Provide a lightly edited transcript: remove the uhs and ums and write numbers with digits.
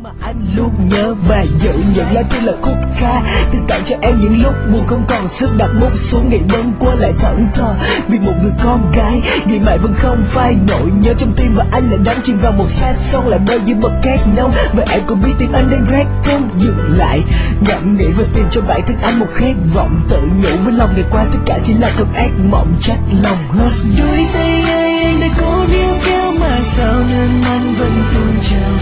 mà anh luôn nhớ và giữ những lá thư là khúc ca từng tặng cho em những lúc buồn không còn sức đặt bút xuống ngày bâng qua lại thẫn thờ vì một người con gái nghĩ mãi vẫn không phai nỗi nhớ trong tim và anh lại đắm chìm vào một sát sông lại mơ như bậc cát nông và em cũng biết tim anh đang rét không dừng lại ngẫm nghĩ và tìm cho bản thân anh một khát vọng tự nhủ với lòng ngày qua tất cả chỉ là cơn ác mộng trách lòng hơn đôi tay anh đã cố níu kéo mà sao nên anh vẫn tuôn trào